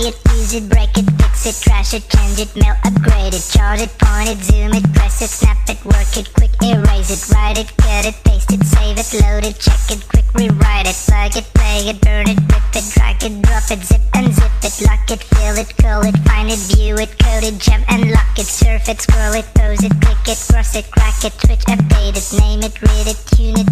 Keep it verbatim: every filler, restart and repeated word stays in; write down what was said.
it, use it, break it, fix it, trash it, change it, mail, upgrade it, charge it, point it, zoom it, press it, snap it, work it, quick erase it, write it, cut it, paste it, save it, load it, check it, quick rewrite it, plug it, play it, burn it, rip it, drag it, drop it, zip and zip it, lock it, fill it, call it, find it, view it, code it, jump and lock it, surf it, scroll it, pose it, click it, cross it, crack it, switch, update it, name it, read it, tune it,